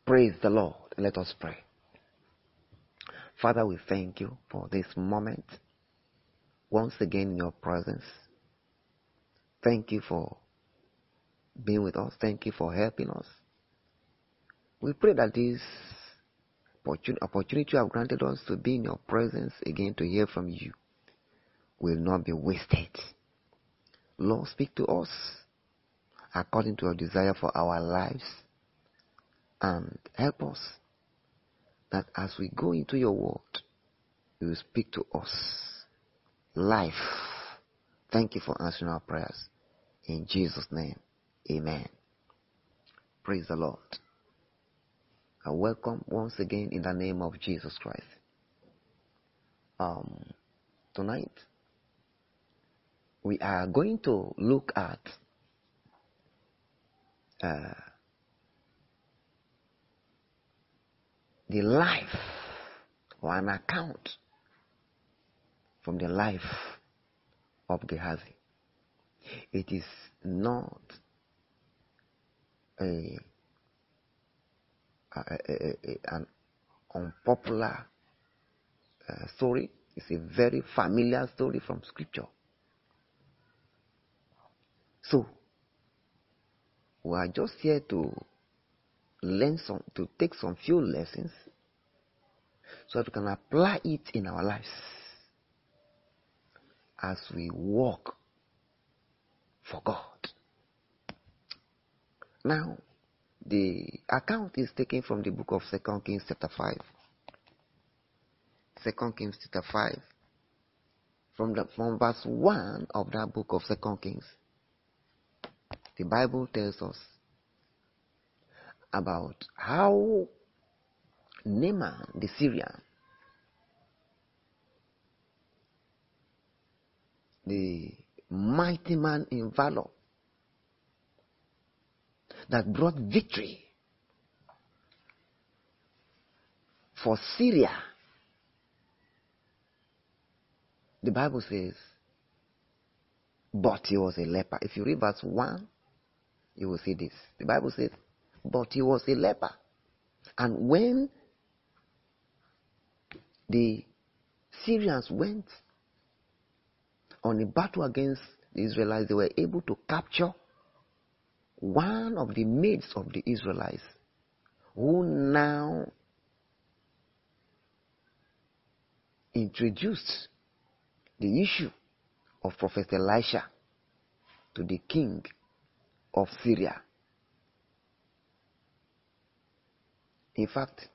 Praise the Lord. Let us pray. Father, we thank you for this moment. Once again in your presence. Thank you for being with us. Thank you for helping us. We pray that this opportunity you have granted us to be in your presence again to hear from you will not be wasted. Lord, speak to us according to your desire for our lives and help us that as we go into your word, you will speak to us. Life. Thank you for answering our prayers. In Jesus' name, amen. Praise the Lord. I welcome once again in the name of Jesus Christ. Tonight, we are going to look at the life or an account from the life of Gehazi. It is not an unpopular story. It's a very familiar story from Scripture. So, we are just here to learn to take some few lessons so that we can apply it in our lives as we walk for God. Now, the account is taken from the book of 2 Kings chapter 5. 2 Kings chapter 5. From verse 1 of that book of 2 Kings, the Bible tells us about how Naaman the Syrian, the mighty man in valor that brought victory for Syria. The Bible says, but he was a leper. If you read verse 1, you will see this. The Bible says, but he was a leper. And when the Syrians went on a battle against the Israelites, they were able to capture one of the maids of the Israelites, who now introduced the issue of Prophet Elisha to the king of Syria. In fact,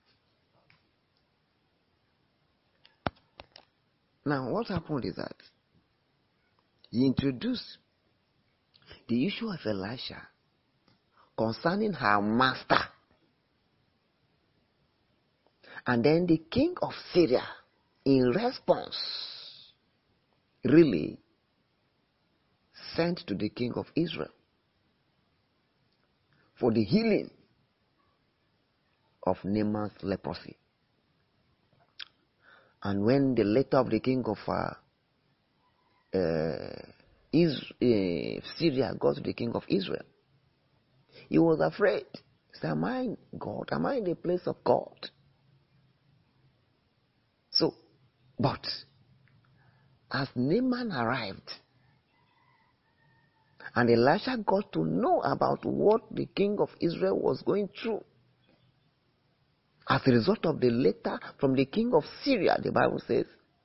now what happened is that he introduced the issue of Elisha concerning her master. And then the king of Syria, in response, really sent to the king of Israel for the healing of Naaman's leprosy. And when the letter of the king of Syria got to the king of Israel, he was afraid. He said, am I God? Am I in the place of God? So, but as Naaman arrived, and Elisha got to know about what the king of Israel was going through, as a result of the letter from the king of Syria, the Bible says,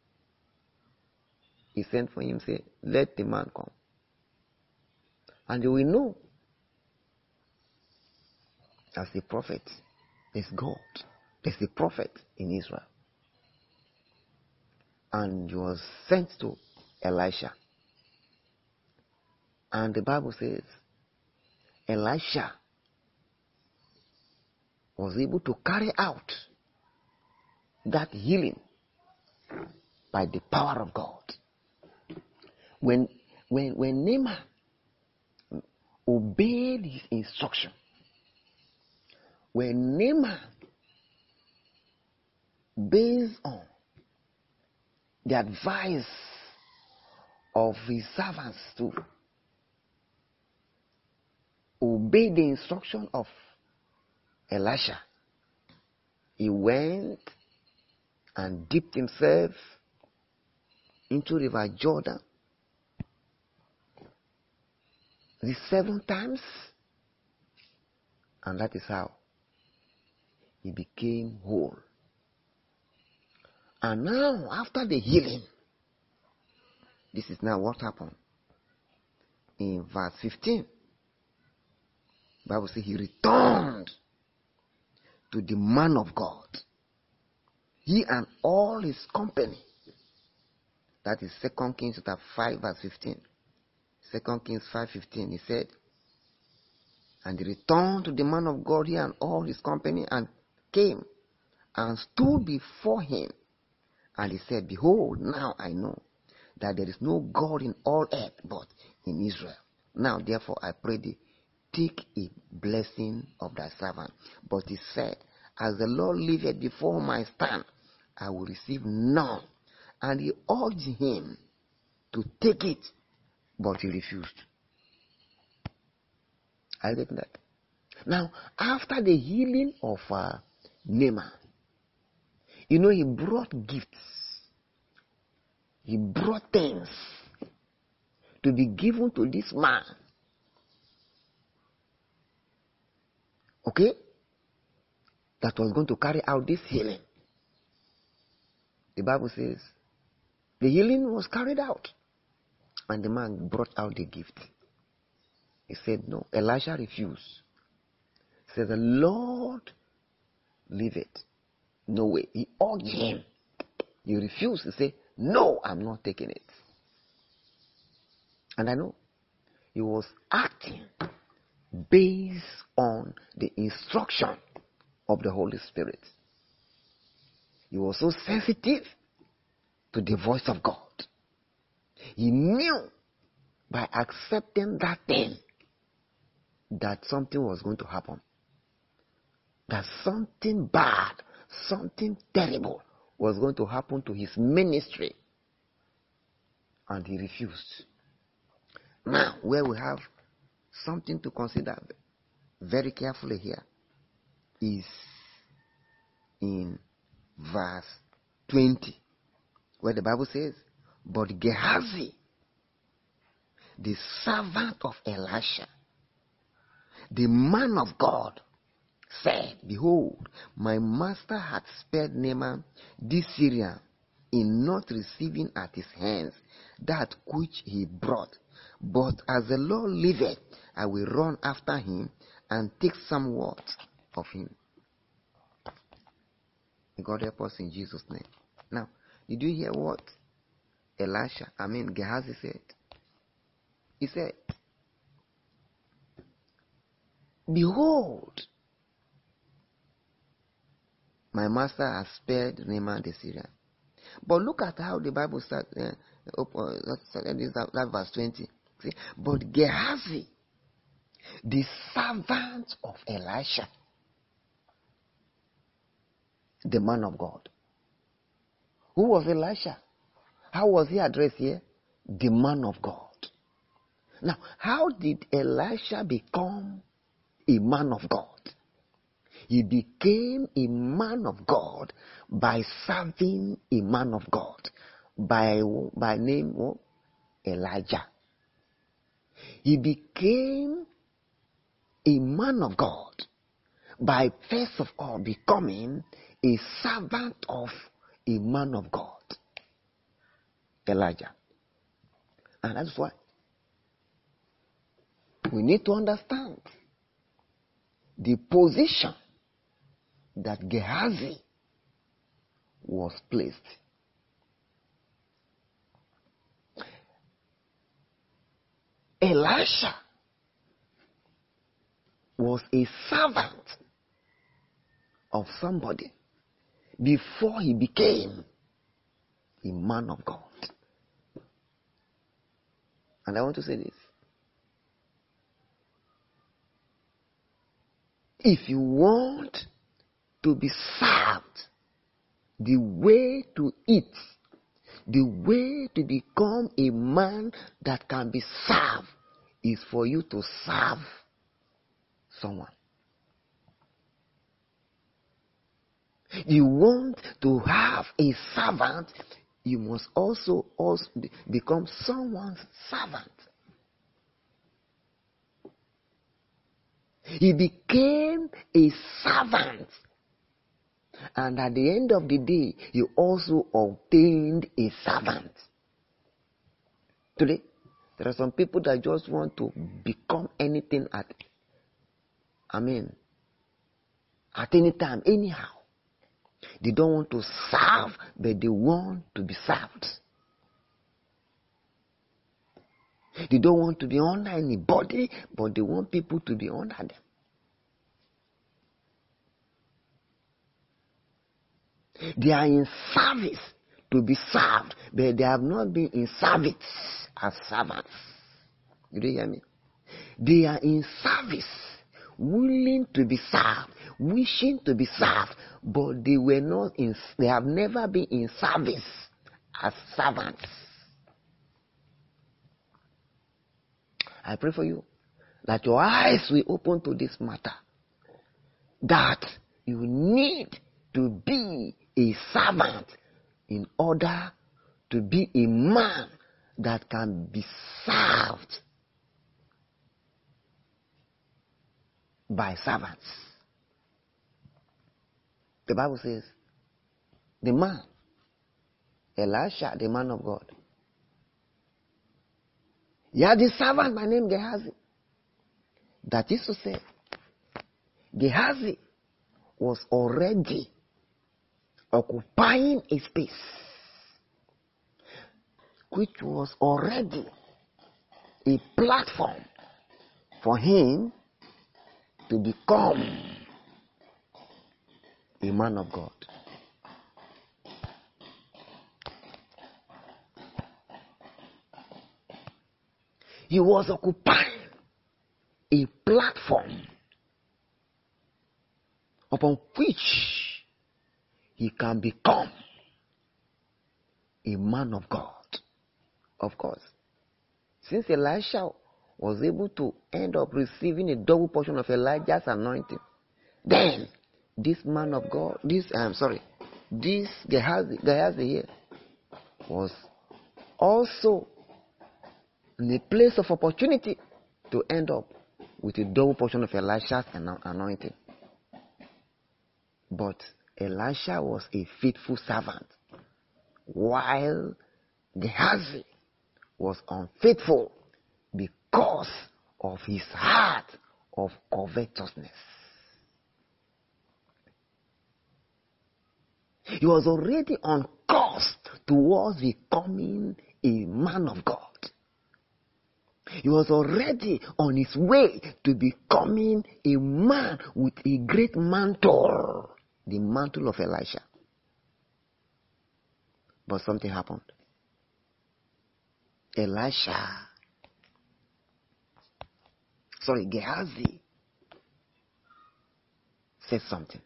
he sent for him, say, let the man come. And you will know, as a prophet, there's God. There's a prophet in Israel. And he was sent to Elisha. And the Bible says, Elisha was able to carry out that healing by the power of God. When Naaman obeyed his instruction, when Naaman, based on the advice of his servants to obey the instruction of Elisha, he went and dipped himself into River Jordan the 7 times, and that is how he became whole. And now, after the healing, this is now what happened. In verse 15, the Bible says he returned to the man of God, he and all his company. That is 2 Kings chapter 5 verse 15. 2 Kings 5:15, he said, and he returned to the man of God, he and all his company, and came and stood before him. And he said, behold, now I know that there is no God in all earth but in Israel. Now therefore I pray thee, take a blessing of thy servant. But he said, as the Lord liveth before whom I stand, I will receive none. And he urged him to take it, but he refused. I get that. Now, after the healing of Naaman, he brought gifts. He brought things to be given to this man. Okay? That was going to carry out this healing. The Bible says, the healing was carried out. And the man brought out the gift. He said, no. Elisha refused. He said, the Lord liveth. No way. He urged him. He refused. He said, no, I'm not taking it. And I know he was acting based on the instruction of the Holy Spirit. He was so sensitive to the voice of God. He knew by accepting that thing that something was going to happen. That something bad, something terrible was going to happen to his ministry. And he refused. Now, where we have something to consider very carefully here is in verse 20, where the Bible says, but Gehazi, the servant of Elisha, the man of God, said, behold, my master hath spared Naaman this Syrian in not receiving at his hands that which he brought. But as the Lord liveth, I will run after him and take somewhat of him. God help us in Jesus' name. Now, did you hear what Gehazi said? He said, behold, my master has spared Naaman the Syrian. But look at how the Bible starts, that verse 20. See? But Gehazi, the servant of Elisha, the man of God. Who was Elisha? How was he addressed here? The man of God. Now, how did Elisha become a man of God? He became a man of God by serving a man of God by name Elijah. He became a man of God by first of all becoming a servant of a man of God, Elijah. And that's why we need to understand the position that Gehazi was placed. Elisha was a servant of somebody before he became a man of God. And I want to say this. If you want to be served, the way to eat, the way to become a man that can be served is for you to serve someone. You want to have a servant, you must also become someone's servant. He became a servant. And at the end of the day, he also obtained a servant. Today, there are some people that just want to become anything at any time, anyhow. They don't want to serve, but they want to be served. They don't want to be under anybody, but they want people to be under them. They are in service to be served, but they have not been in service as servants. You do hear me? They are in service, willing to be served, wishing to be served, but they have never been in service as servants. I pray for you that your eyes will open to this matter, that you need to be a servant in order to be a man that can be served by servants. The Bible says, the man, Elisha, the man of God, he had a servant by name Gehazi. That is to say, Gehazi was already occupying a space which was already a platform for him to become a man of God. He was occupying a platform upon which he can become a man of God. Of course, since Elisha was able to end up receiving a double portion of Elijah's anointing, then this man of God, this Gehazi here, was also in a place of opportunity to end up with a double portion of Elisha's anointing. But Elisha was a faithful servant, while Gehazi was unfaithful because of his heart of covetousness. He was already on course towards becoming a man of God. He was already on his way to becoming a man with a great mantle, the mantle of Elisha. But something happened. Gehazi said something.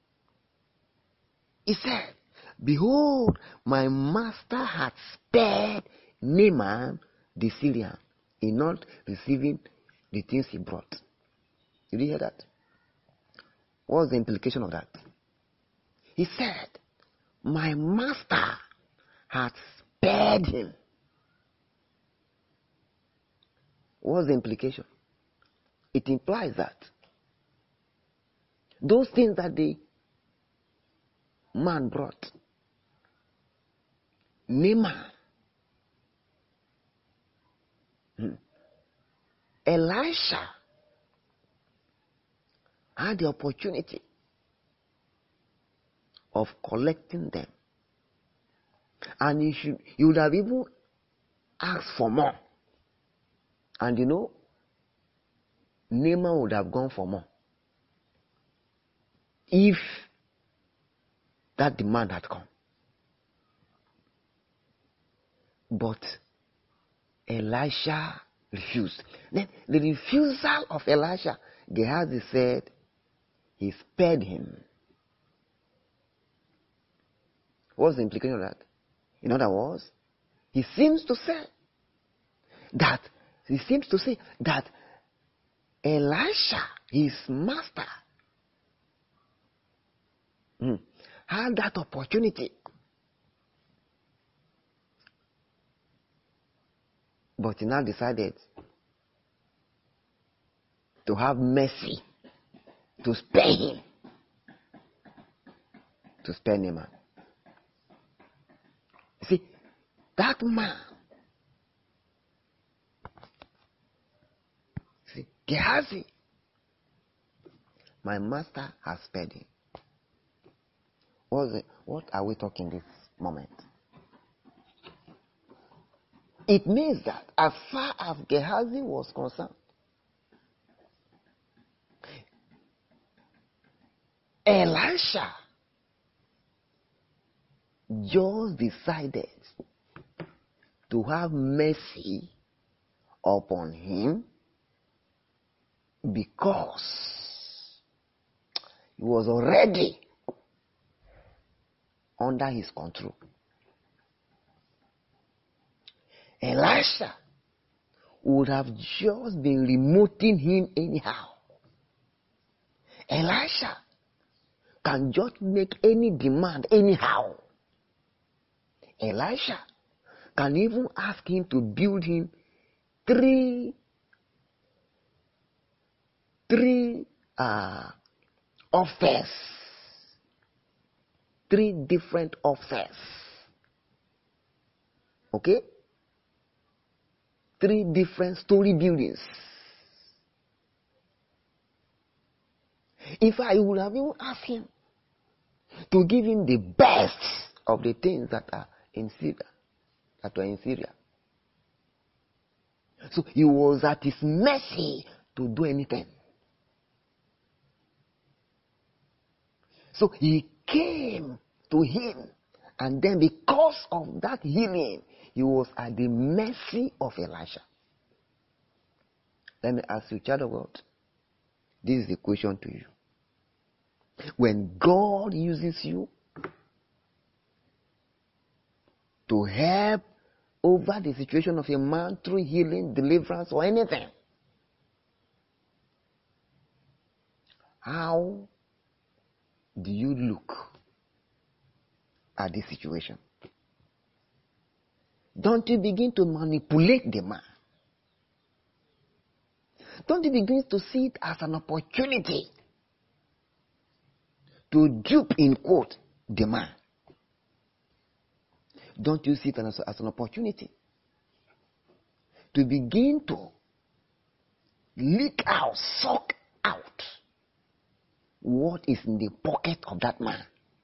He said, "Behold, my master had spared Naaman the Syrian in not receiving the things he brought." Did you hear that? What was the implication of that? He said, my master had spared him. What was the implication? It implies that those things that the man brought, Naaman, Elisha had the opportunity of collecting them. And he would have even asked for more. And Naaman would have gone for more if that demand had come. But Elisha refused. Then the refusal of Elisha, Gehazi said, he spared him. What's the implication of that? In other words, he seems to say that Elisha, his master, had that opportunity. But he now decided to have mercy, to spare him, to spare Naaman. See, that man, see, Gehazi, my master has spared him. What are we talking this moment? It means that as far as Gehazi was concerned, Elisha just decided to have mercy upon him because he was already under his control. Elisha would have just been remoting him anyhow. Elisha can just make any demand anyhow. Elisha can even ask him to build him three offers. 3 different offers. Okay? 3 different story buildings. If I would have even asked him to give him the best of the things that are in Syria, So he was at his mercy to do anything. So he came to him, and then because of that healing, he was at the mercy of Elisha. Let me ask you, child of God, this is the question to you. When God uses you to help over the situation of a man through healing, deliverance, or anything, how do you look at this situation? Don't you begin to manipulate the man? Don't you begin to see it as an opportunity to dupe, in quote, the man? Don't you see it as an opportunity to begin to leak out, suck out what is in the pocket of that man?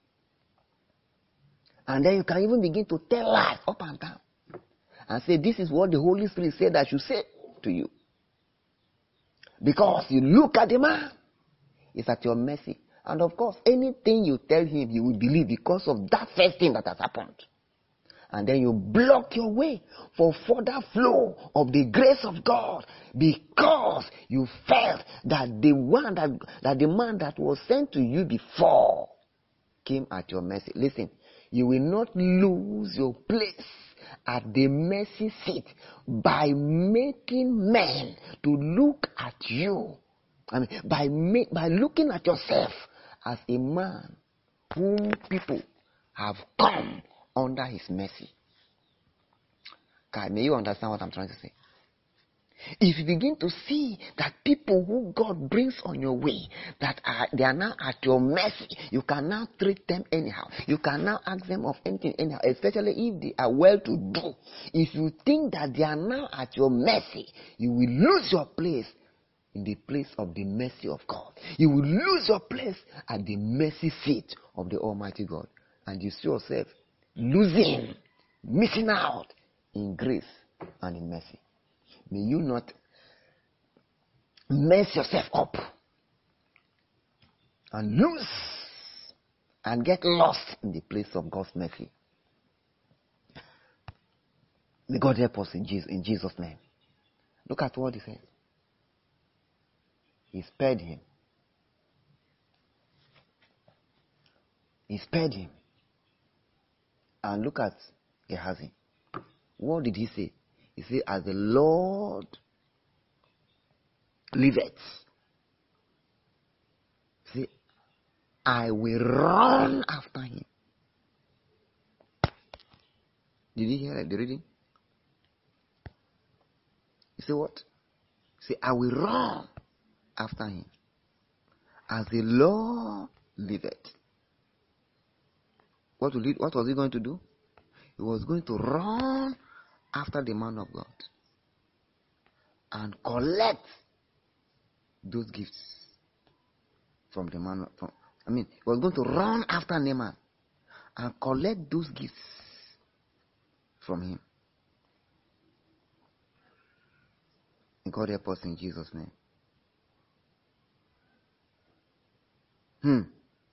And then you can even begin to tell lies up and down and say, this is what the Holy Spirit said I should say to you. Because you look at the man, it's at your mercy. And of course, anything you tell him, he will believe because of that first thing that has happened. And then you block your way for further flow of the grace of God because you felt that the man that was sent to you before came at your mercy. Listen, you will not lose your place at the mercy seat by making men to look at you. I mean, by looking at yourself as a man whom people have come under his mercy. God, may you understand what I'm trying to say? If you begin to see that people who God brings on your way, they are now at your mercy, you can now treat them anyhow. You can now ask them of anything anyhow, especially if they are well to do. If you think that they are now at your mercy, you will lose your place in the place of the mercy of God. You will lose your place at the mercy seat of the Almighty God. And you see yourself losing, missing out in grace and in mercy. May you not mess yourself up and lose and get lost in the place of God's mercy. May God help us in Jesus' name. Look at what he says. He spared him. He spared him. And look at Gehazi. What did he say? He said, as the Lord liveth. See, I will run after him. Did you hear the reading? You say what? Say, I will run after him. As the Lord liveth. What was he going to do? He was going to run after the man of God and collect those gifts from the man. He was going to run after Naaman and collect those gifts from him. And God help us in Jesus' name. You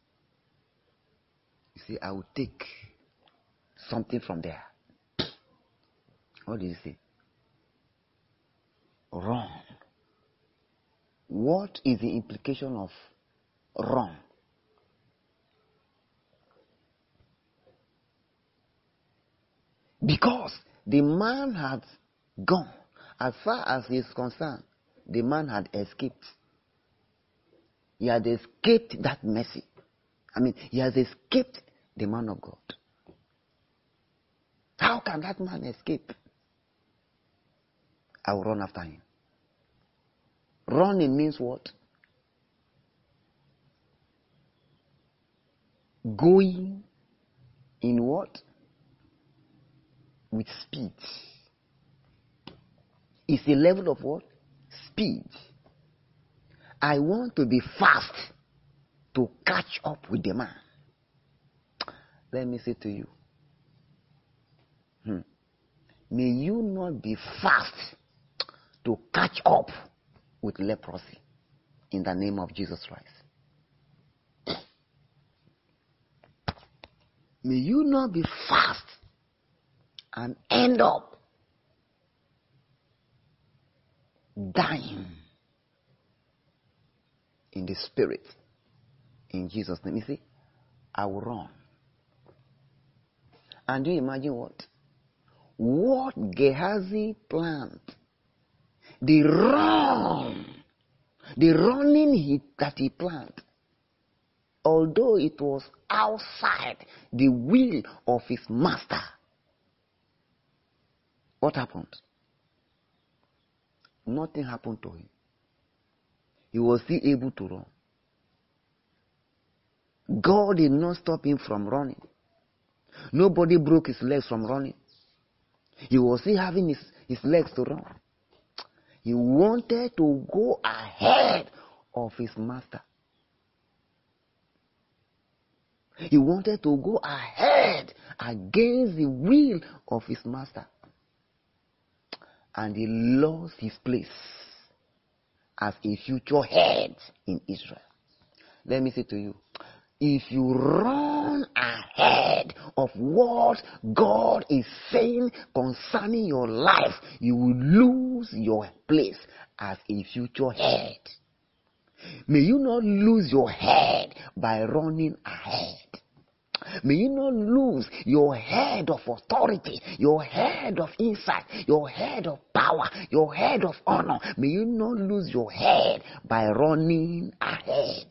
see, I will take something from there. What did he say? Run. What is the implication of run? Because the man had gone. As far as he is concerned, the man had escaped. He had escaped that mercy. He has escaped the man of God. How can that man escape? I will run after him. Running means what? Going in what? With speed. It's a level of what? Speed. I want to be fast to catch up with the man. Let me say to you, may you not be fast to catch up with leprosy in the name of Jesus Christ. May you not be fast and end up dying in the spirit in Jesus' name. You see, I will run. And do you imagine what? What Gehazi planned, the running that he planned, although it was outside the will of his master, what happened? Nothing happened to him. He was still able to run. God did not stop him from running. Nobody broke his legs from running. He was still having his legs to run. He wanted to go ahead of his master. He wanted to go ahead against the will of his master. And he lost his place as a future head in Israel. Let me say to you, if you run ahead of what God is saying concerning your life, you will lose your place as a future head. May you not lose your head by running ahead. May you not lose your head of authority, your head of insight, your head of power, your head of honor. May you not lose your head by running ahead.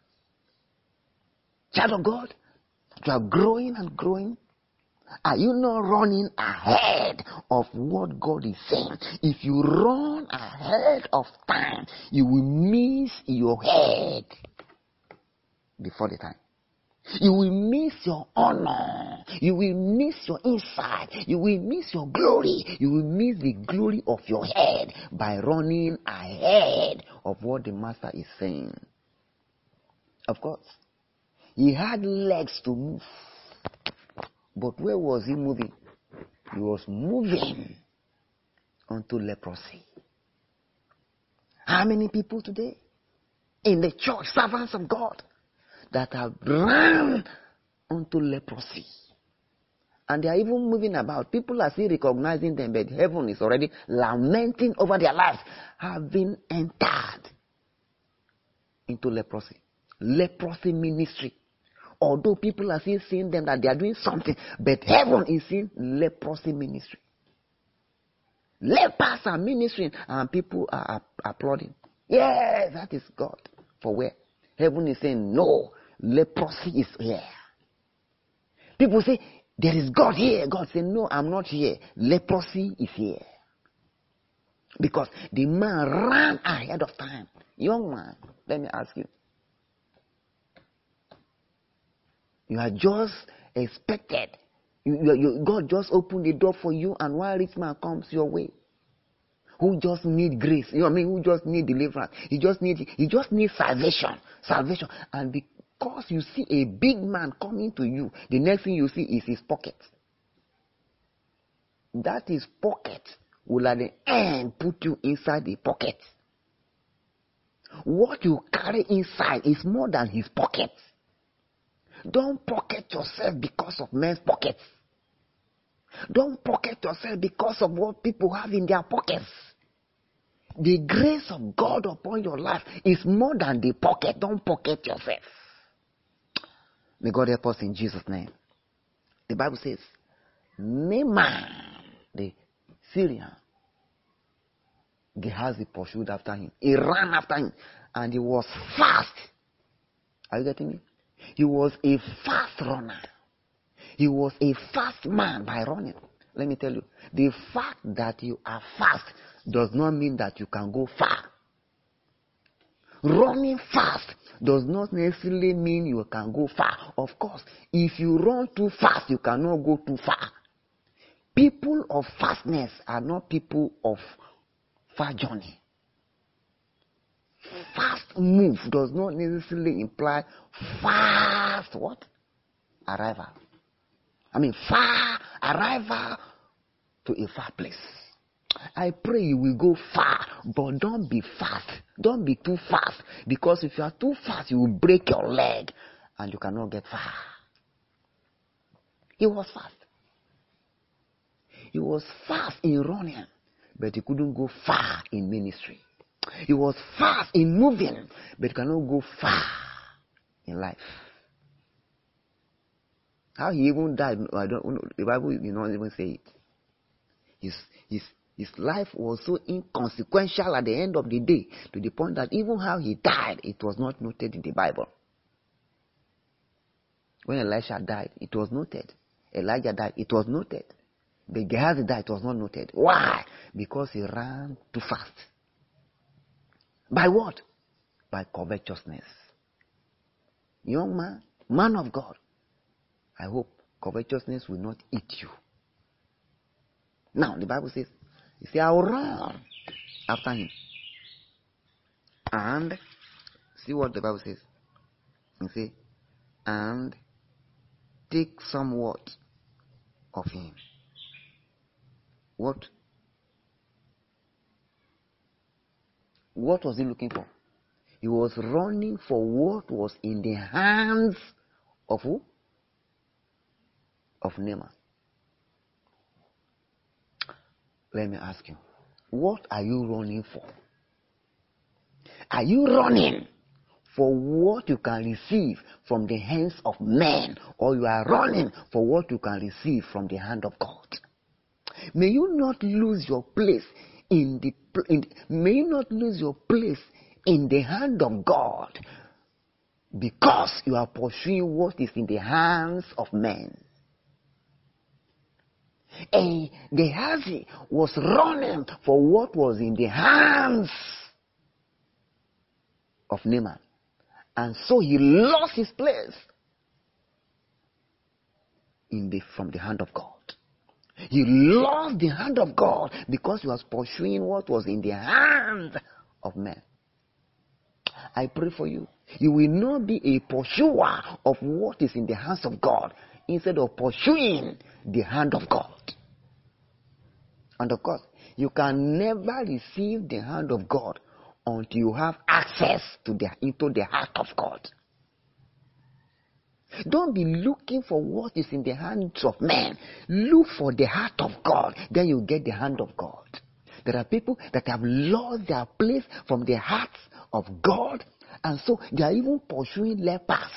Child of God, you are growing and growing. Are you not running ahead of what God is saying? If you run ahead of time, you will miss your head before the time. You will miss your honor. You will miss your insight. You will miss your glory. You will miss the glory of your head by running ahead of what the master is saying. Of course, he had legs to move. But where was he moving? He was moving onto leprosy. How many people today in the church, servants of God, that have run onto leprosy? And they are even moving about. People are still recognizing them, but heaven is already lamenting over their lives, having entered into leprosy. Leprosy ministry. Although people are still seeing them that they are doing something, but heaven is seeing leprosy ministry. Lepers are ministering and people are applauding. Yes, that is God. For where? Heaven is saying, no, leprosy is here. People say, there is God here. God said, no, I'm not here. Leprosy is here. Because the man ran ahead of time. Young man, let me ask you. You are just expected. God just opened the door for you, and one rich man comes your way, who just need grace. You know what I mean? Who just need deliverance. He just needs salvation. Salvation. And because you see a big man coming to you, the next thing you see is his pocket. That his pocket will at the end put you inside the pocket. What you carry inside is more than his pocket. Don't pocket yourself because of men's pockets. Don't pocket yourself because of what people have in their pockets. The grace of God upon your life is more than the pocket. Don't pocket yourself. May God help us in Jesus' name. The Bible says, Naaman, the Syrian, Gehazi pursued after him. He ran after him, and he was fast. Are you getting me? He was a fast runner. He was a fast man by running. Let me tell you, the fact that you are fast does not mean that you can go far. Running fast does not necessarily mean you can go far. Of course, if you run too fast, you cannot go too far. People of fastness are not people of far journey. Fast move does not necessarily imply fast what? Arrival. I mean far arrival to a far place. I pray you will go far, but don't be fast. Don't be too fast, because if you are too fast, you will break your leg and you cannot get far. He was fast. He was fast in running, but he couldn't go far in ministry. He was fast in moving, but cannot go far in life. How he even died, I don't know. The Bible did not even say it. His life was so inconsequential at the end of the day, to the point that even how he died, it was not noted in the Bible. When Elisha died, it was noted. Elijah died, it was noted. But Gehazi died, it was not noted. Why? Because he ran too fast. By what? By covetousness. Young man, man of God, I hope covetousness will not eat you. Now, the Bible says, you say, I'll run after him. And, see what the Bible says. You say, and take somewhat of him. What? What was he looking for? He was running for what was in the hands of who? Of Naaman. Let me ask you, what are you running for? Are you running for what you can receive from the hands of men, or you are running for what you can receive from the hand of God? May you not lose your place may you not lose your place in the hand of God because you are pursuing what is in the hands of men. And Gehazi was running for what was in the hands of Naaman. And so he lost his place from the hand of God. He lost the hand of God because he was pursuing what was in the hands of men. I pray for you. You will not be a pursuer of what is in the hands of God instead of pursuing the hand of God. And of course, you can never receive the hand of God until you have access into the heart of God. Don't be looking for what is in the hands of men. Look for the heart of God. Then you get the hand of God. There are people that have lost their place from the hearts of God, and so they are even pursuing lepers.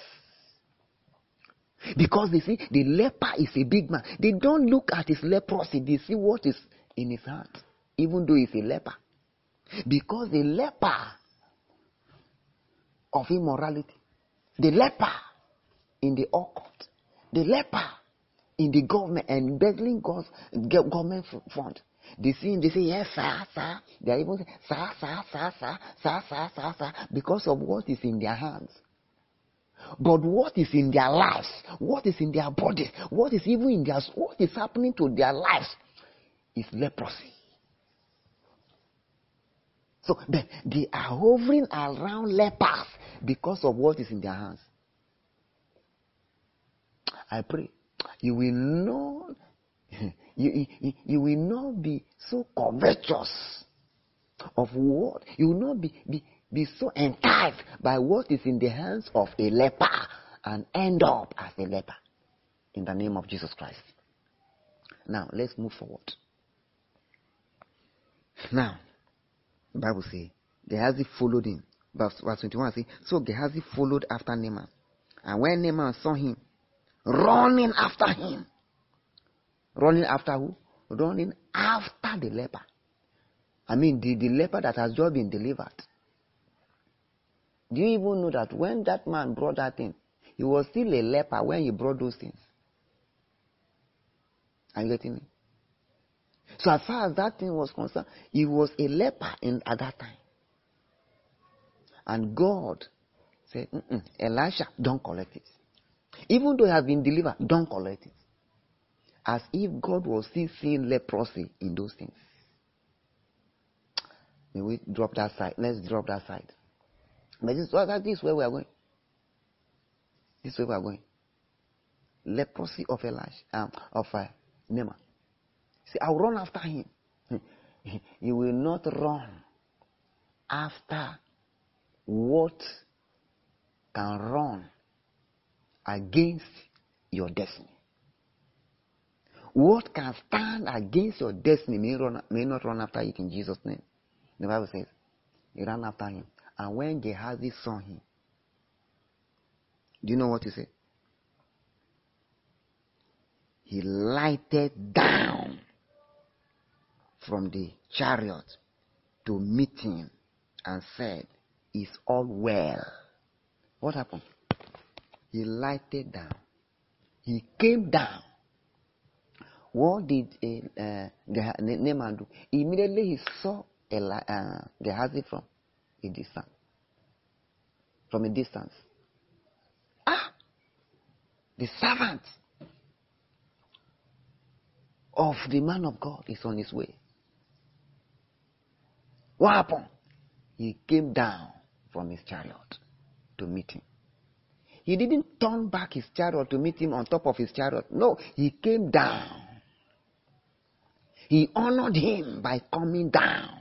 Because they see the leper is a big man. They don't look at his leprosy. They see what is in his heart, even though he's a leper. Because the leper of immorality, The leper in the occult, the leper in the government and begging government fund. They see him, they say, yes, sir, sir. They are even saying, sir, sir, sir, sir, sir, sir, sir, sir, because of what is in their hands. But what is in their lives, what is in their bodies, what is even in their, what is happening to their lives is leprosy. So they are hovering around lepers because of what is in their hands. I pray you will not you will not be so covetous of what, you will not be so enticed by what is in the hands of a leper and end up as a leper. In the name of Jesus Christ. Now, let's move forward. Now, the Bible says, Gehazi followed him. Verse 21 says, so Gehazi followed after Naaman. And when Naaman saw him, running after him. Running after who? Running after the leper. I mean, the leper that has just been delivered. Do you even know that when that man brought that thing, he was still a leper when he brought those things? Are you getting me? So as far as that thing was concerned, he was a leper at that time. And God said, Elisha, don't collect it. Even though he has been delivered, don't collect it. As if God was still seeing leprosy in those things. May we drop that side. Let's drop that side. But this is where we are going. This is where we are going. Leprosy of Elisha, Naaman. See, I'll run after him. You will not run after what can run against your destiny. What can stand against your destiny may not run after it in Jesus' name. The Bible says, he ran after him. And when Gehazi saw him, do you know what he said? He lighted down from the chariot to meet him and said, is all well. What happened? He lighted down. He came down. What did Naaman do? Immediately he saw Gehazi from a distance. From a distance. The servant of the man of God is on his way. What happened? He came down from his chariot to meet him. He didn't turn back his chariot to meet him on top of his chariot. No, he came down. He honored him by coming down.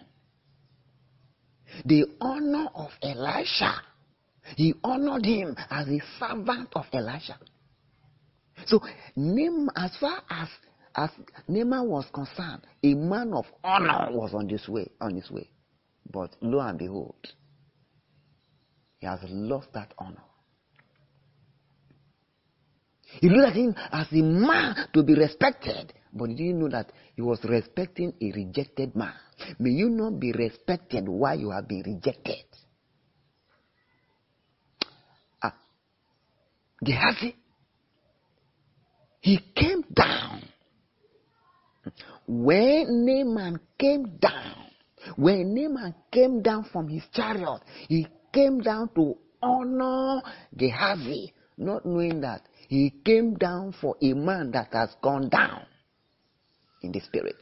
The honor of Elisha, he honored him as a servant of Elisha. So, as far as Naaman was concerned, a man of honor was on his way. But lo and behold, he has lost that honor. He looked at him as a man to be respected, but he didn't know that he was respecting a rejected man. May you not be respected while you have been rejected. Gehazi, he came down. When Naaman came down from his chariot, he came down to honor Gehazi, not knowing that he came down for a man that has gone down in the spirit.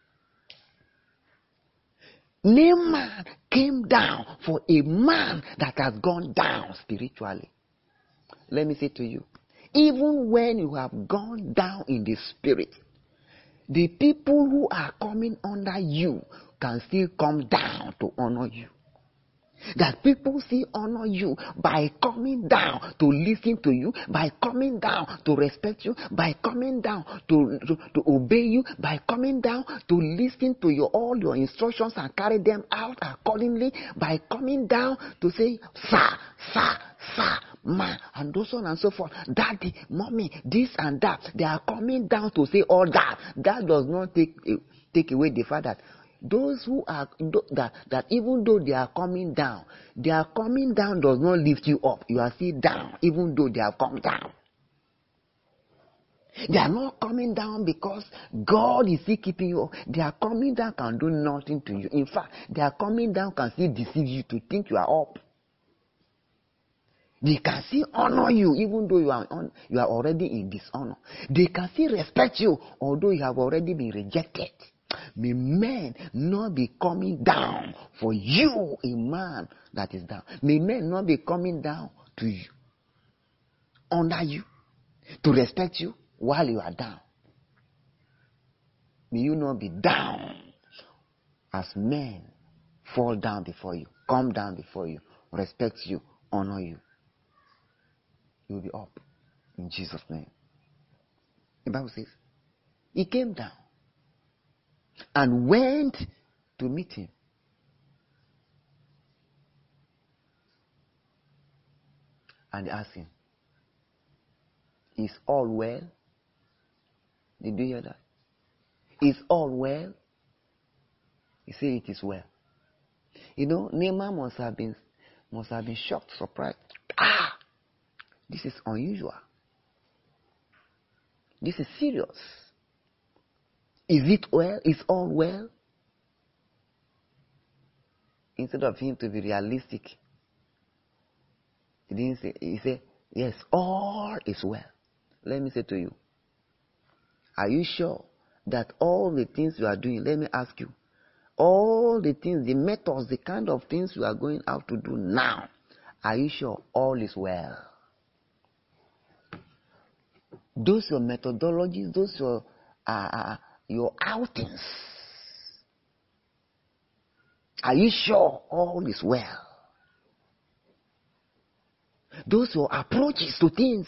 Naaman came down for a man that has gone down spiritually. Let me say to you, even when you have gone down in the spirit, the people who are coming under you can still come down to honor you. That people still honor you by coming down to listen to you, by coming down to respect you, by coming down to obey you, by coming down to listen to all your instructions and carry them out accordingly, by coming down to say, sir, ma, and so on and so forth, daddy, mommy, this and that. They are coming down to say all that. That does not take away the fact that those who are that even though they are coming down, their coming down does not lift you up. You are still down, even though they have come down. They are not coming down because God is still keeping you up. They are coming down can do nothing to you. In fact, they are coming down can still deceive you to think you are up. They can still honor you even though you are already in dishonor. They can still respect you although you have already been rejected. May men not be coming down for you, a man that is down. May men not be coming down to you, under you, to respect you while you are down. May you not be down as men fall down before you, come down before you, respect you, honor you. You will be up in Jesus' name. The Bible says, he came down and went to meet him. And asked him, is all well? Did you hear that? Is all well? He said, it is well. You know, Naaman must have been shocked, surprised. This is unusual. This is serious. Is it well? Is all well? Instead of him to be realistic, he didn't say. He said, yes, all is well. Let me say to you, are you sure that all the things you are doing, let me ask you, all the things, the methods, the kind of things you are going out to do now, are you sure all is well? Those your methodologies, those your outings, are you sure all is well? Those your approaches to things.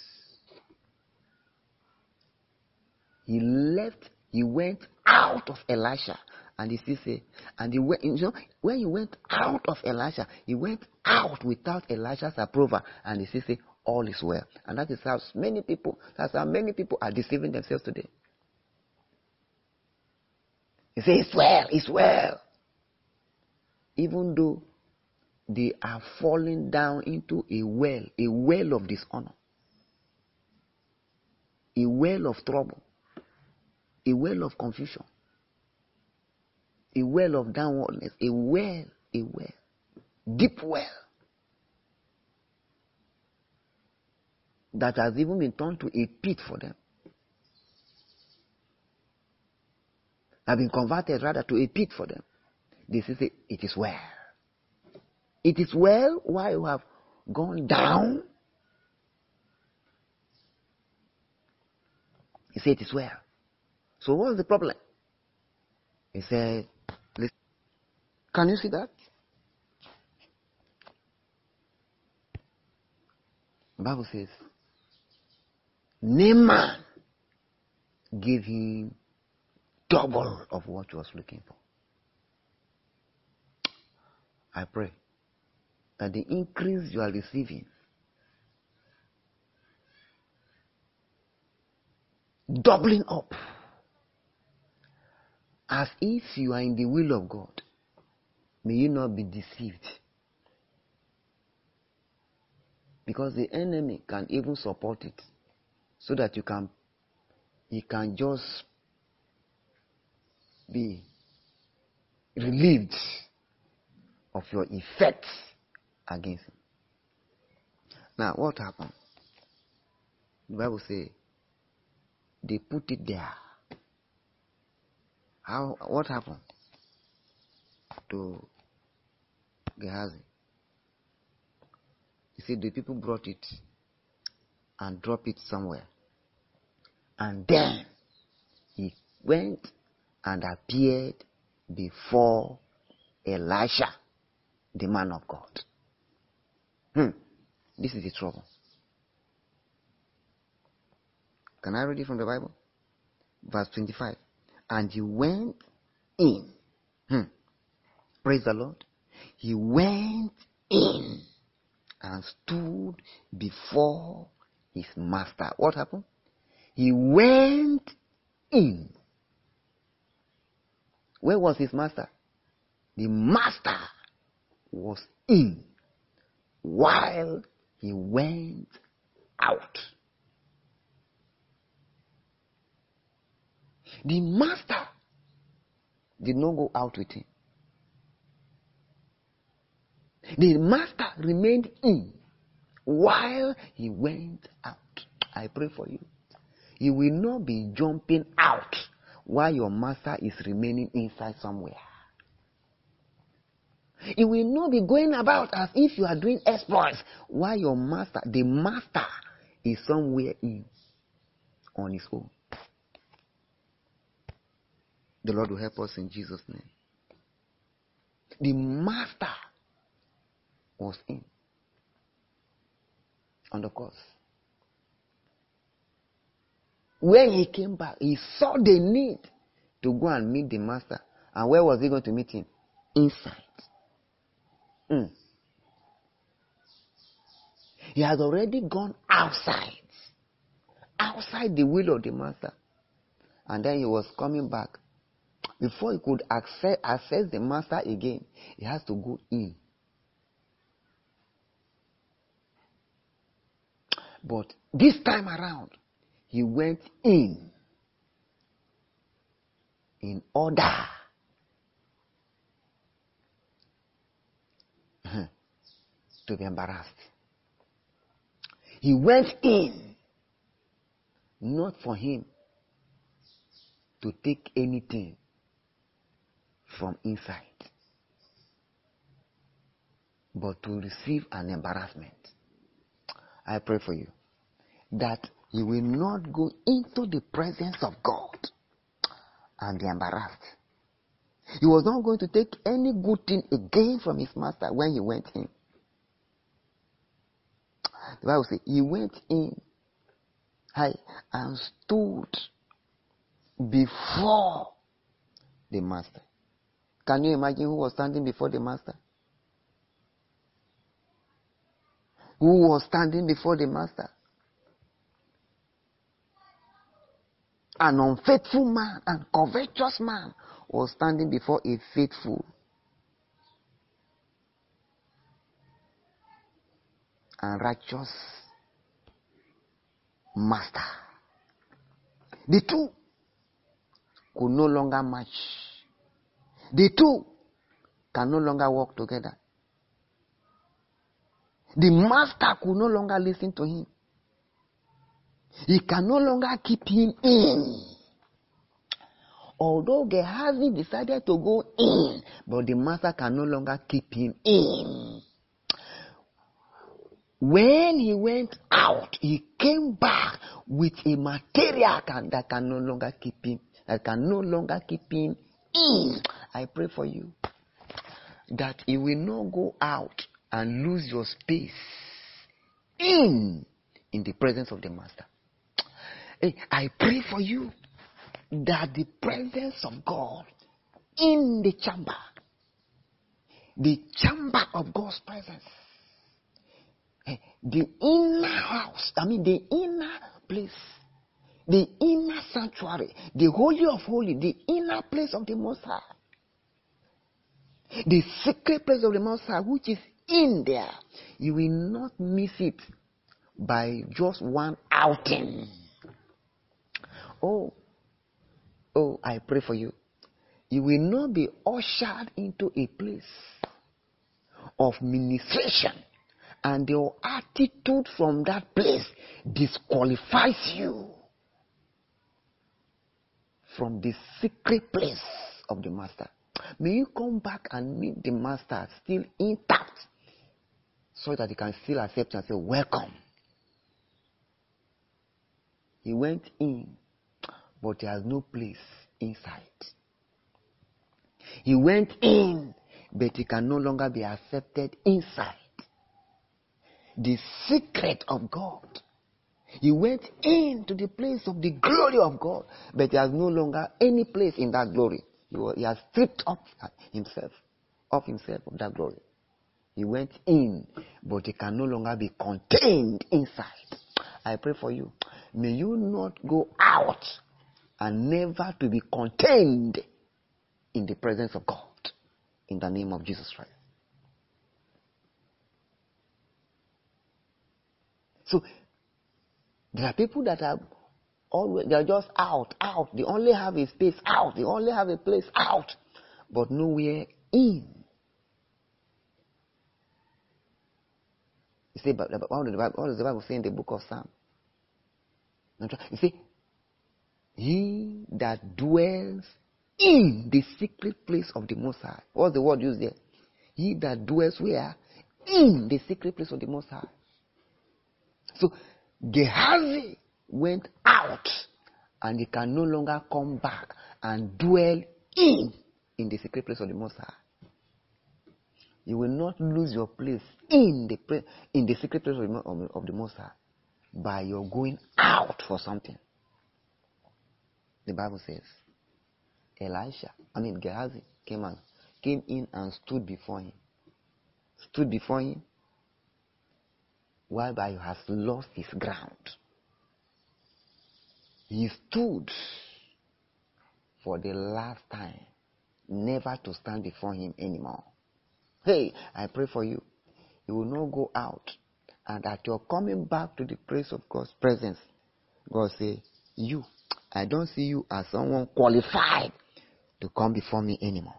He left, he went out of Elisha. And he still say, and he went, you know, when he went out of Elisha, he went out without Elisha's approval. And he still say, all is well. And that is how many people are deceiving themselves today. They say, it's well, it's well. Even though they are falling down into a well of dishonor, a well of trouble, a well of confusion, a well of downwardness, a well, deep well, that has even been turned to a pit for them. Have been converted rather to a pit for them. They say, it is well. It is well while you have gone down. He said, it is well. So what's the problem? He said, listen, can you see that? The Bible says, Naaman gave him double of what he was looking for. I pray that the increase you are receiving, doubling up, as if you are in the will of God, may you not be deceived. Because the enemy can even support it, so that he can just be relieved of your effects against him. Now, what happened? The Bible says they put it there. What happened to Gehazi? He said the people brought it and dropped it somewhere. And then he went and appeared before Elisha, the man of God. This is the trouble. Can I read it from the Bible? Verse 25. And he went in. Praise the Lord. He went in and stood before his master. What happened? He went in Where was his master? The master was in while he went out. The master did not go out with him. The master remained in while he went out. I pray for you. You will not be jumping out while your master is remaining inside somewhere. You will not be going about as if you are doing exploits while your master, the master, is somewhere in on his own. The Lord will help us in Jesus' name. The master was in on the cross. When he came back, he saw the need to go and meet the master. And where was he going to meet him? Inside. He has already gone outside the will of the master. And then he was coming back. Before he could access the master again, he has to go in. But this time around, he went in order to be embarrassed. He went in not for him to take anything from inside, but to receive an embarrassment. I pray for you that you will not go into the presence of God and be embarrassed. He was not going to take any good thing again from his master when he went in. The Bible says he went in and stood before the master. Can you imagine who was standing before the master? Who was standing before the master? An unfaithful man and covetous man was standing before a faithful and righteous master. The two could no longer match. The two can no longer work together. The master could no longer listen to him. He can no longer keep him in. Although Gehazi decided to go in, but the master can no longer keep him in. When he went out, he came back with a material that can no longer keep him in. I pray for you that you will not go out and lose your space in the presence of the master. I pray for you that the presence of God in the chamber of God's presence, the inner house, the inner place, the inner sanctuary, the holy of holy, the inner place of the Most High, the secret place of the Most High, which is in there, you will not miss it by just one outing. Oh, I pray for you. You will not be ushered into a place of ministration, and your attitude from that place disqualifies you from the secret place of the master. May you come back and meet the master still intact, so that he can still accept you and say, welcome. He went in, but he has no place inside. He went in, but he can no longer be accepted inside. The secret of God. He went into the place of the glory of God, but he has no longer any place in that glory. He has stripped off himself of that glory. He went in, but he can no longer be contained inside. I pray for you. May you not go out and never to be contained in the presence of God in the name of Jesus Christ. So there are people that are always, they are just out. They only have a space out. They only have a place out, but nowhere in. You see, but what does the Bible say in the book of Psalm? You see, he that dwells in the secret place of the Most High. What's the word used there? He that dwells where? In the secret place of the Most High. So Gehazi went out, and he can no longer come back and dwell in the secret place of the Most High. You will not lose your place in the secret place of the Most High by your going out for something. The Bible says, Gehazi came in and stood before him. Stood before him, whereby he has lost his ground. He stood for the last time, never to stand before him anymore. Hey, I pray for you. You will not go out, and that you're coming back to the place of God's presence. God say, I don't see you as someone qualified to come before me anymore.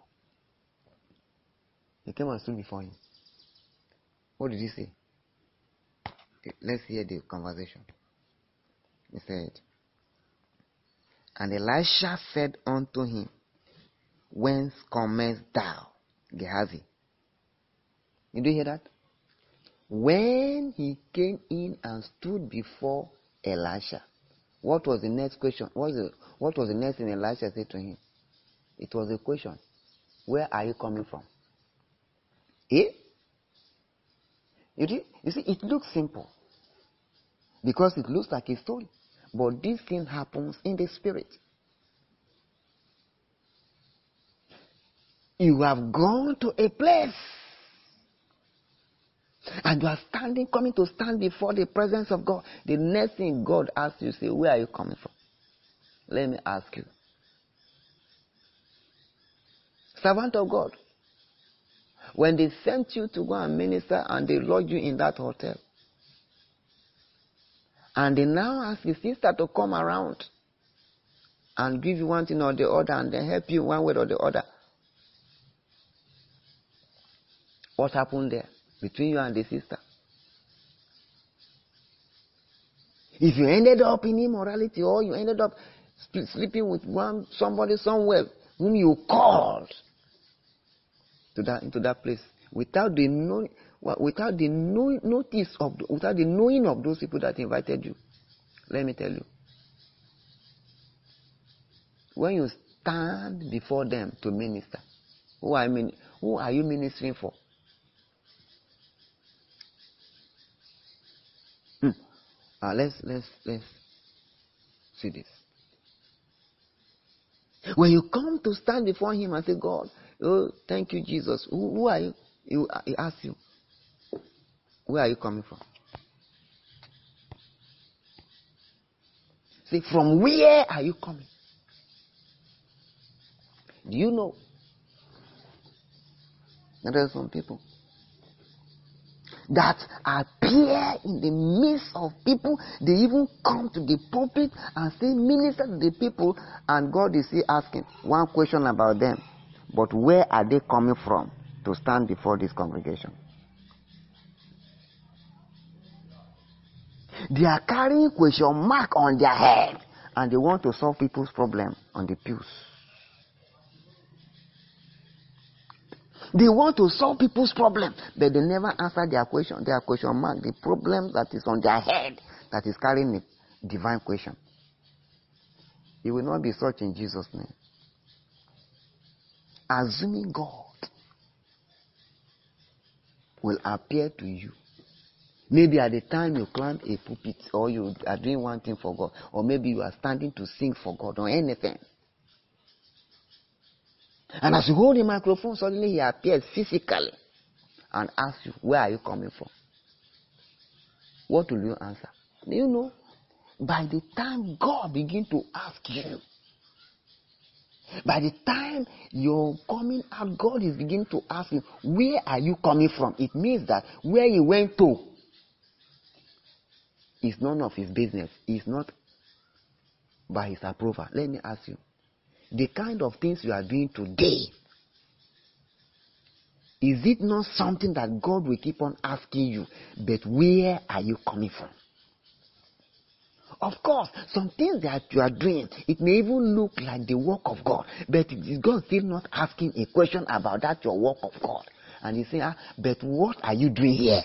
He came and stood before him. What did he say? Let's hear the conversation. He said, and Elisha said unto him, whence comest thou, Gehazi? Did you hear that? When he came in and stood before Elisha, what was the next question? What was the next thing Elisha said to him? It was a question. Where are you coming from? You see, it looks simple because it looks like a story. But this thing happens in the spirit. You have gone to a place and you are coming to stand before the presence of God. The next thing God asks you, say, where are you coming from? Let me ask you. Servant of God, when they sent you to go and minister and they lodged you in that hotel, and they now ask the sister to come around and give you one thing or the other and then help you one way or the other, what happened there between you and the sister? If you ended up in immorality or you ended up sleeping with somebody somewhere whom you called into that place without the knowing of those people that invited you, let me tell you, when you stand before them to minister, who are you ministering for? Let's see this. When you come to stand before him and say, God, oh, thank you, Jesus. Who are you? He asks you, where are you coming from? Say, from where are you coming? Do you know that there are some people that appear in the midst of people? They even come to the pulpit and say, minister to the people, and God is still asking one question about them. But where are they coming from to stand before this congregation? They are carrying question mark on their head, and they want to solve people's problem on the pews. They want to solve people's problem, but they never answer their question mark, the problem that is on their head, that is carrying a divine question. It will not be such in Jesus' name. Assuming God will appear to you, maybe at the time you climb a pulpit, or you are doing one thing for God, or maybe you are standing to sing for God, or anything. And as you hold the microphone, suddenly he appears physically and asks you, where are you coming from? What will you answer? Do you know, by the time God begins to ask you, By the time you're coming out, God is beginning to ask you, where are you coming from? It means that where you went to is none of his business. It's not by his approval. Let me ask you, the kind of things you are doing today, is it not something that God will keep on asking you, but where are you coming from? Of course, some things that you are doing, it may even look like the work of God, but is God still not asking a question about that your work of God? And you say, but what are you doing here?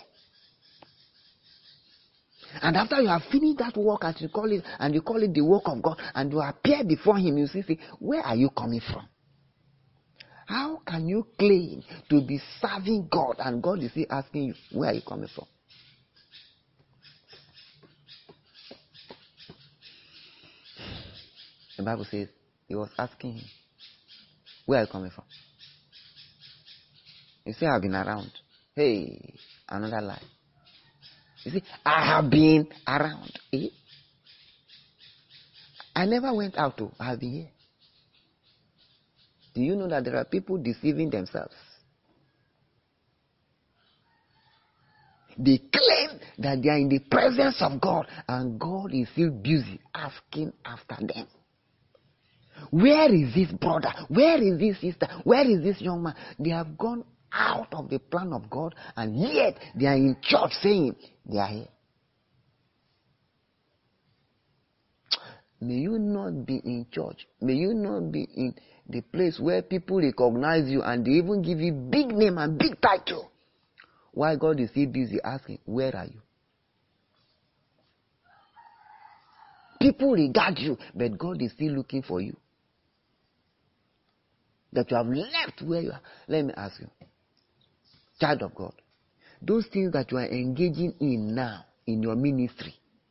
And after you have finished that work, as you call it, and you call it the work of God, and you appear before him, you say, where are you coming from? How can you claim to be serving God and God is still asking you, where are you coming from? The Bible says he was asking him, where are you coming from? You say, I've been around. Hey, another lie. You see, I have been around. Eh? I never went out to. I have been here. Do you know that there are people deceiving themselves? They claim that they are in the presence of God and God is still busy asking after them. Where is this brother? Where is this sister? Where is this young man? They have gone out of the plan of God and yet they are in church saying they are here. May you not be in church. May you not be in the place where people recognize you and they even give you big name and big title. Why God is still busy asking, where are you? People regard you, but God is still looking for you. That you have left where you are. Let me ask you, child of God, those things that you are engaging in now in your ministry,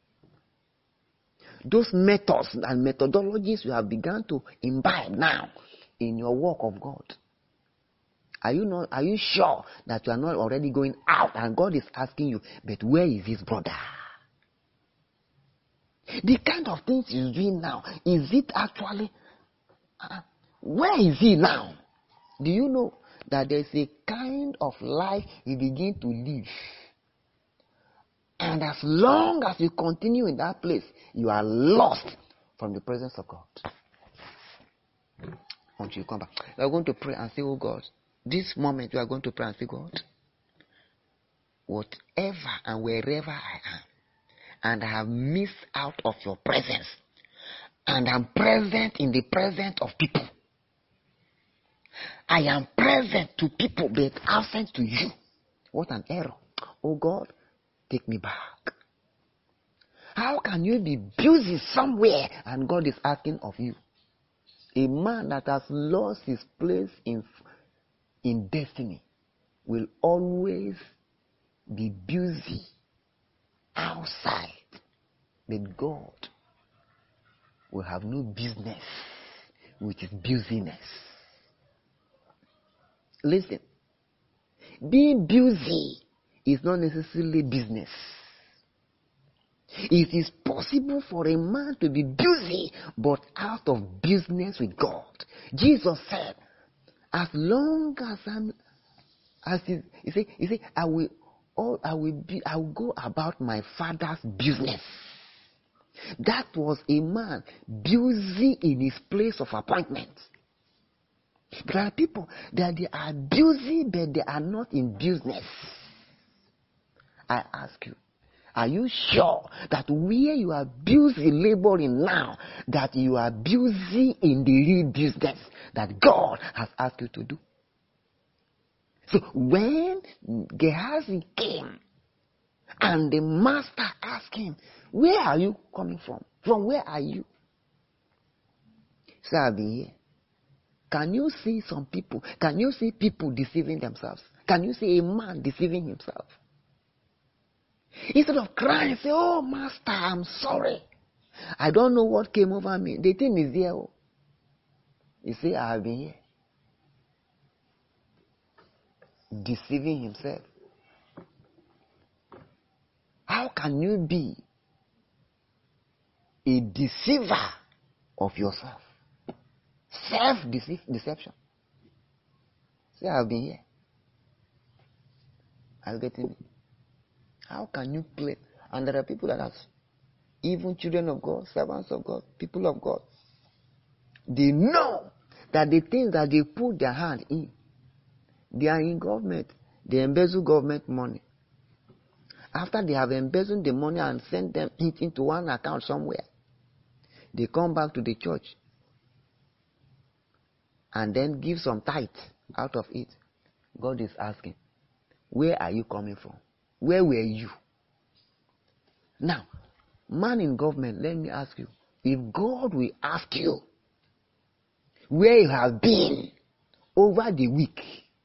those methods and methodologies you have begun to imbibe now in your work of God, are you sure that you are not already going out and God is asking you, but where is his brother? The kind of things he's doing now, is it actually, where is he now? Do you know that there's a kind of life you begin to live? And as long as you continue in that place, you are lost from the presence of God. Until you come back. You are going to pray and say, oh God, this moment you are going to pray and say, God, whatever and wherever I am, and I have missed out of your presence, and I'm present in the presence of people. I am present to people, but absent to you. What an error. Oh God, take me back. How can you be busy somewhere and God is asking of you? A man that has lost his place in destiny will always be busy outside. But God will have no business with his busyness. Listen, being busy is not necessarily business. It is possible for a man to be busy but out of business with God. Jesus said, as long as I will go about my Father's business. That was a man busy in his place of appointment. There are people that they are busy but they are not in business. I ask you, are you sure that where you are busy laboring now, that you are busy in the real business that God has asked you to do? So when Gehazi came and the master asked him, where are you coming from? From where are you? So I've been here. Can you see some people? Can you see people deceiving themselves? Can you see a man deceiving himself? Instead of crying, say, oh, master, I'm sorry. I don't know what came over me. The thing is there. You see, I have been here. Deceiving himself. How can you be a deceiver of yourself? Self-deception. Say, I've been here. Are you getting me? How can you play? And there are people that are even children of God, servants of God, people of God. They know that the things that they put their hand in, they are in government. They embezzle government money. After they have embezzled the money and sent them it into one account somewhere, they come back to the church and then give some tithe out of it. God is asking, where are you coming from? Where were you? Now, man in government, let me ask you, if God will ask you where you have been over the week,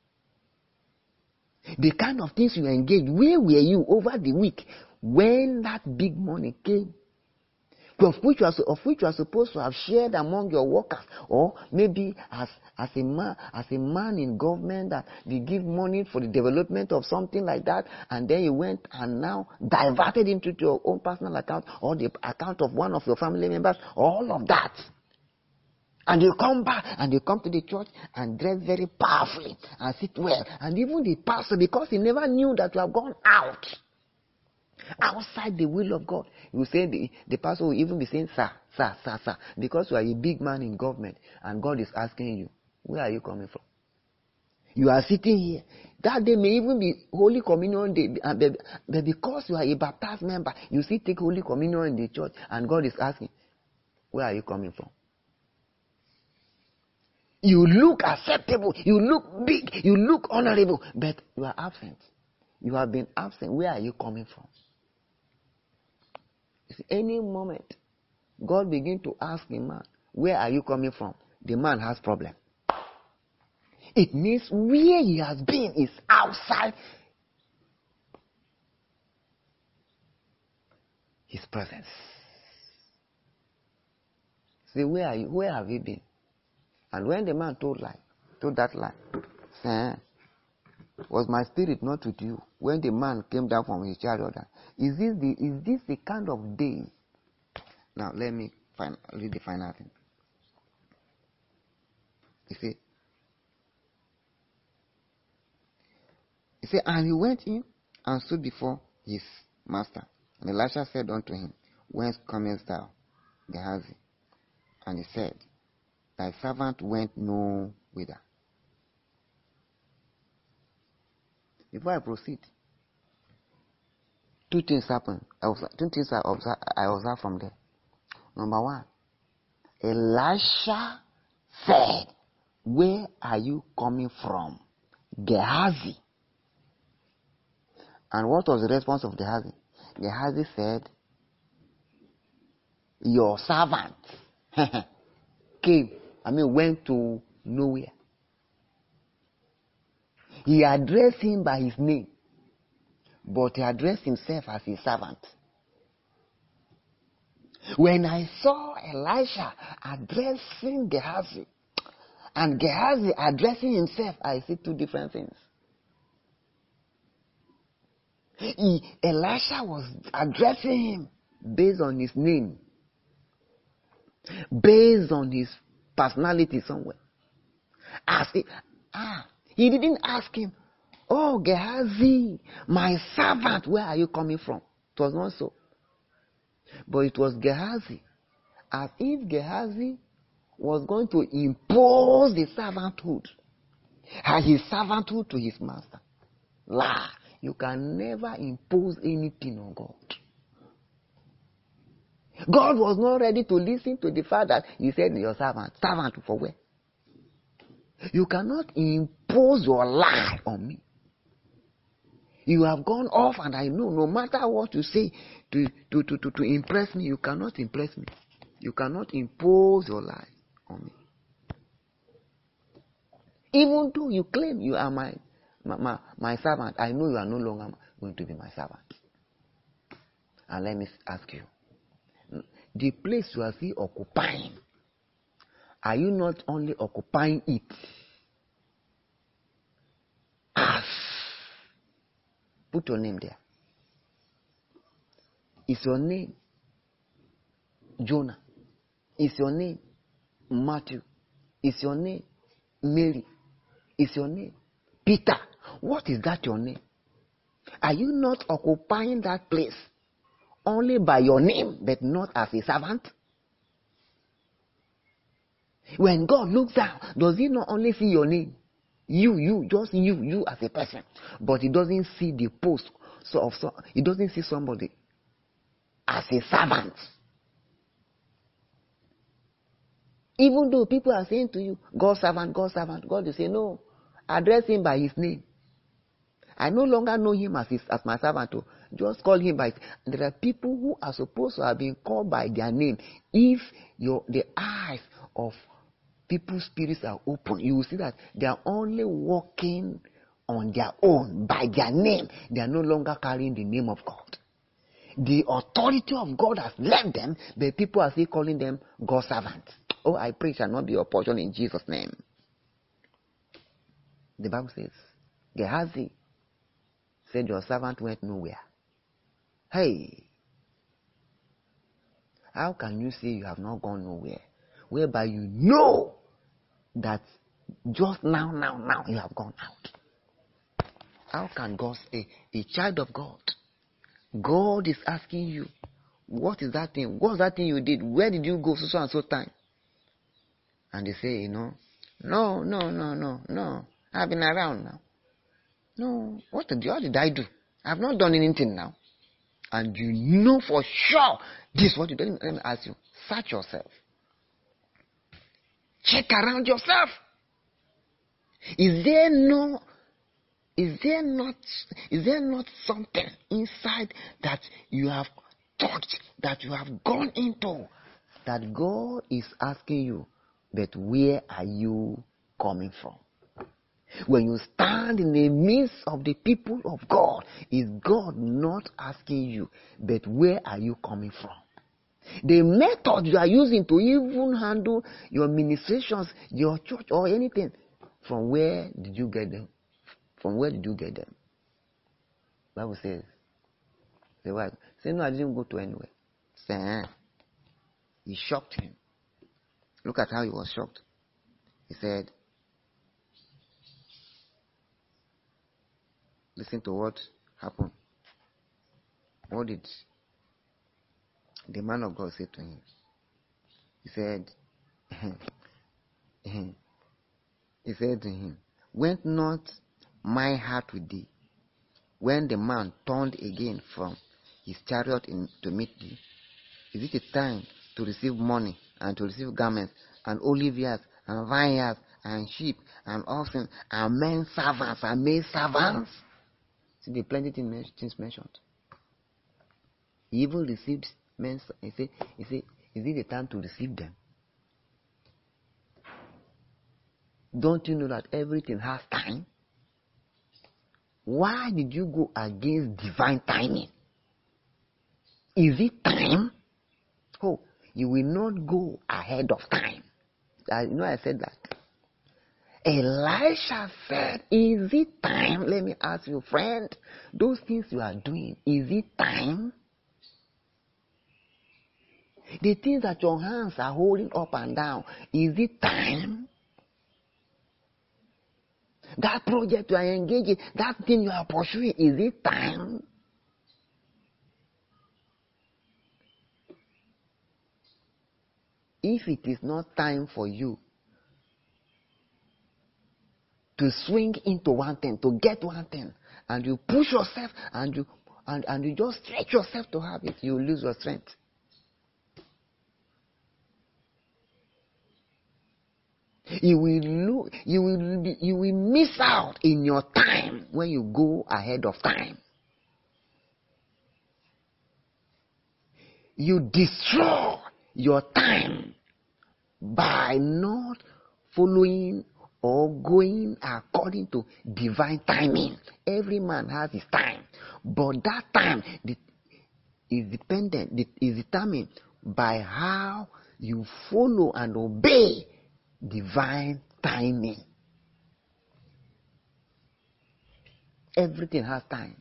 the kind of things you engaged, where were you over the week when that big money came? Of which you are supposed to have shared among your workers, or maybe as a man in government that they give money for the development of something like that, and then you went and now diverted into your own personal account or the account of one of your family members, all of that. And you come back and you come to the church and dress very powerfully and sit well. And even the pastor, because he never knew that you have gone outside the will of God, you say the pastor will even be saying, sir, because you are a big man in government and God is asking you, where are you coming from? You are sitting here. That day may even be Holy Communion day, but because you are a baptized member, you still take Holy Communion in the church and God is asking, where are you coming from? You look acceptable, you look big, you look honorable, but you are absent. You have been absent. Where are you coming from? You see, any moment God begins to ask a man, where are you coming from? The man has problem. It means where he has been is outside his presence. See, where are you? Where have you been? And when the man told that lie, was my spirit not with you? When the man came down from his chariot, is this the kind of day? Now let me read the final thing. You see, and he went in and stood before his master. And Elisha said unto him, whence comest thou, Gehazi? And he said, thy servant went no whither. Before I proceed, two things happened. Two things I observed from there. Number one, Elisha said, where are you coming from, Gehazi? And what was the response of Gehazi? Gehazi said, your servant went to nowhere. He addressed him by his name, but he addressed himself as his servant. When I saw Elisha addressing Gehazi and Gehazi addressing himself, I see two different things. Elisha was addressing him based on his name, based on his personality somewhere. He didn't ask him, oh, Gehazi, my servant, where are you coming from? It was not so. But it was Gehazi, as if Gehazi was going to impose the servanthood, his servanthood to his master. You can never impose anything on God. God was not ready to listen to the fact that he said, your servant for where? You cannot impose your lie on me. You have gone off, and I know no matter what you say to impress me, you cannot impress me. You cannot impose your lie on me. Even though you claim you are my servant, I know you are no longer going to be my servant. And let me ask you, the place you are still occupying, are you not only occupying it as, put your name there. Is your name Jonah? Is your name Matthew? Is your name Mary? Is your name Peter? What is that your name? Are you not occupying that place only by your name, but not as a servant? When God looks down, does he not only see your name? Just you as a person. But he doesn't see the post. He doesn't see somebody as a servant. Even though people are saying to you, God's servant, God will say, no, address him by his name. I no longer know him as my servant. Just call him by. There are people who are supposed to have been called by their name. If the eyes of people's spirits are open, you will see that they are only walking on their own by their name. They are no longer carrying the name of God. The authority of God has left them, but people are still calling them God's servants. Oh, I pray it shall not be your portion in Jesus' name. The Bible says, Gehazi said, your servant went nowhere. Hey, how can you say you have not gone nowhere, whereby you know that just now you have gone out? How can God say, a child of God is asking you, what is that thing? What's that thing you did? Where did you go so and so time? And they say, no. I've been around now. No, what did I do? I've not done anything now. And you know for sure this is what you do. Let me ask you, search yourself. Check around yourself. Is there not something inside that you have touched, that you have gone into, that God is asking you, but where are you coming from? When you stand in the midst of the people of God, is God not asking you, but where are you coming from? The method you are using to even handle your ministrations, your church, or anything, from where did you get them? From where did you get them? Bible says, the wife said, no, I didn't go to anywhere. Say, he shocked him. Look at how he was shocked. He said, listen to what happened. What did the man of God say to him? He said, he said to him, went not my heart with thee when the man turned again from his chariot to meet thee? Is it a time to receive money and to receive garments and olive yards and vineyards and sheep and oxen and men servants and maid servants? See the plenty things mentioned. He even received men. He said, is it the time to receive them? Don't you know that everything has time? Why did you go against divine timing? Is it time? Oh, you will not go ahead of time. I said that. Elisha said, is it time? Let me ask you, friend, those things you are doing, is it time? The things that your hands are holding up and down, is it time? That project you are engaging, that thing you are pursuing, is it time? If it is not time for you to swing into one thing, to get one thing, and you push yourself and you just stretch yourself to have it, you lose your strength. You will miss out in your time when you go ahead of time. You destroy your time by not following or going according to divine timing. Every man has his time, but that time is determined by how you follow and obey divine timing. Everything has time.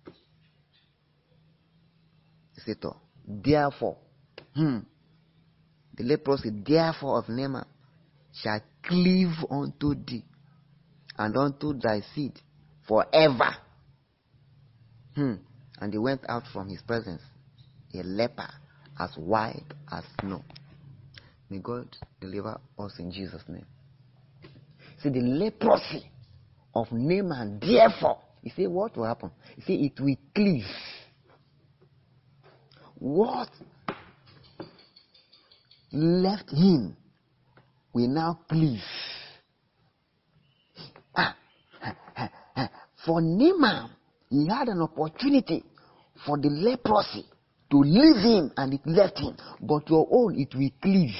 So, therefore, the leprosy, therefore, of Naaman shall cleave unto thee, and unto thy seed forever. And he went out from his presence, a leper as white as snow. May God deliver us in Jesus' name. See, the leprosy of Naaman, therefore, you see what will happen? You see, it will cleave. What left him will now cleave. For Naaman, he had an opportunity for the leprosy to leave him, and it left him. But your own, it will cleave.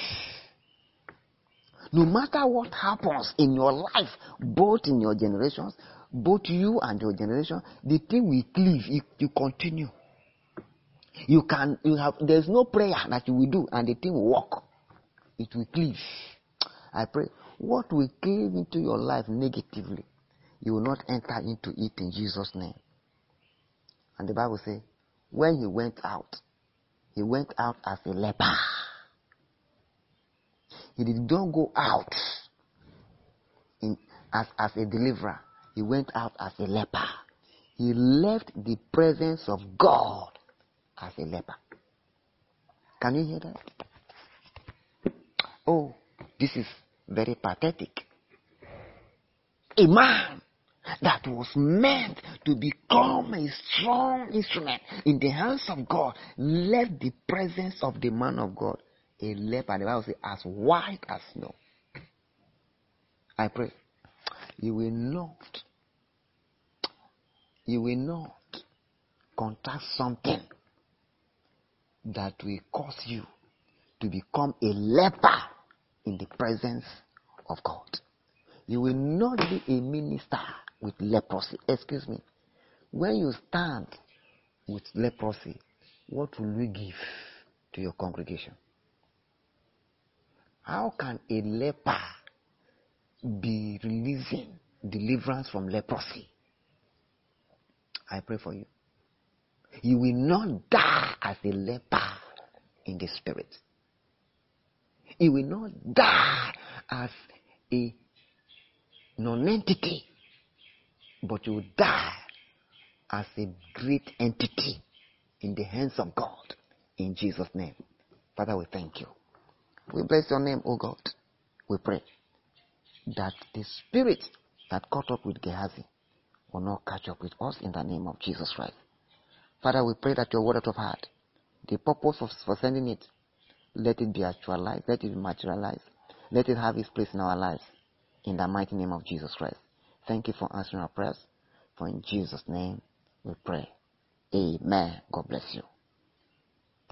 No matter what happens in your life, both in your generations, both you and your generation, the thing will cleave. You continue. There's no prayer that you will do and the thing will walk. It will cleave. I pray, what will cleave into your life negatively, you will not enter into it in Jesus' name. And the Bible says, when he went out as a leper. He did not go out as a deliverer. He went out as a leper. He left the presence of God as a leper. Can you hear that? Oh, this is very pathetic. A man that was meant to become a strong instrument in the hands of God left the presence of the man of God, a leper. The Bible says, as white as snow. I pray you will not contact something that will cause you to become a leper in the presence of God. You will not be a minister with leprosy. Excuse me. When you stand with leprosy, what will you give to your congregation? How can a leper be releasing deliverance from leprosy? I pray for you. You will not die as a leper in the spirit. You will not die as a non-entity, but you will die as a great entity in the hands of God. In Jesus' name. Father, we thank you. We bless your name, O God. We pray that the spirit that caught up with Gehazi will not catch up with us in the name of Jesus Christ. Father, we pray that your word that we've heard, the purpose for sending it, let it be actualized, let it be materialized, let it have its place in our lives. In the mighty name of Jesus Christ. Thank you for answering our prayers. For in Jesus' name we pray. Amen. God bless you.